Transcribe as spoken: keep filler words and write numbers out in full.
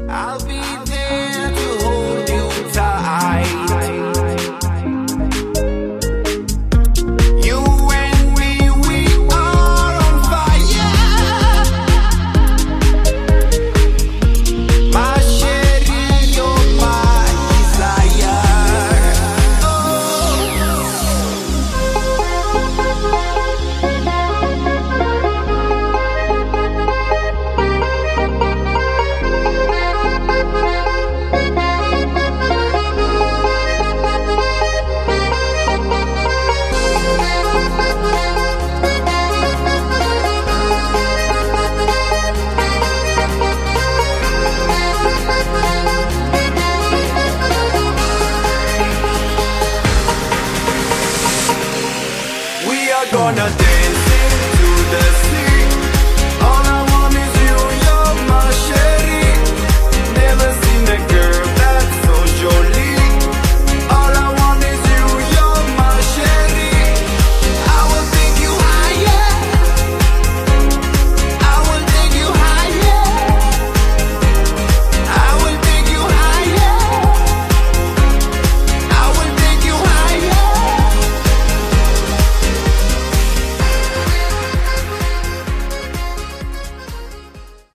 I'll be there to hold you tight. You and me, we are on fire. My sherry, you're my desire. Oh. We are gonna dance.